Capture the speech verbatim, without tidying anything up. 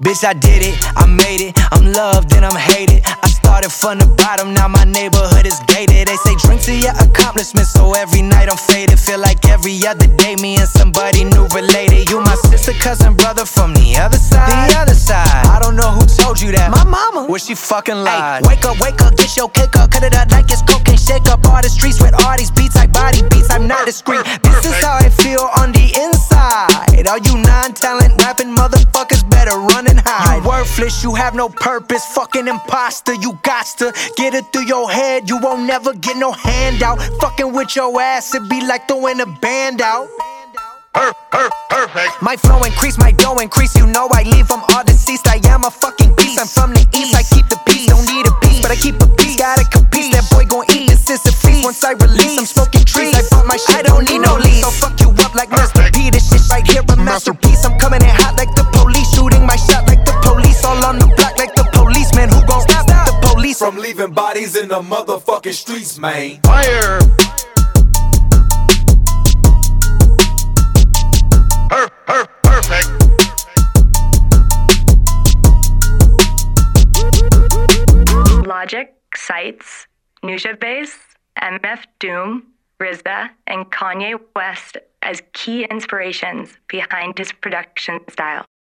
Bitch, I did it, I made it, I'm loved and I'm hated. I started from the bottom, now my neighborhood is gated. They say drink to your accomplishments, so every night I'm faded. Feel like every other day me and somebody new related. You my sister, cousin, brother from the other side. The other side, I don't know who told you that. My mama, well she fucking lied. Ay, wake up, wake up, get your cake up, cut it up like it's cocaine. Shake up all the streets with all these beats like body beats. I'm not discreet, this is how I feel on the inside. All you non-talent rapping motherfuckers better run and hide. You worthless, you have no purpose, fucking imposter. You gots to get it through your head, you won't never get no handout. Fucking with your ass, it be like throwing a band out. Per, per, perfect. My flow increase, my dough increase. You know I leave them all deceased. I am a fucking beast. I'm from the east. I keep the peace. Don't need a piece, but I keep a piece. Gotta compete. That boy gon' eat. This is a feast. Once I release, I'm smoking trees. I bought my shit. I don't need no lease. So fuck you up like Mister P. This shit right here a masterpiece. I'm coming in hot like the police. Shooting my shot like the police. All on the block like the policeman. Who gon' stop the police from leaving bodies in the motherfucking streets, man? Fire. Per, per, perfect. Logic cites Nusha Bass, M F Doom, R Z A, and Kanye West as key inspirations behind his production style.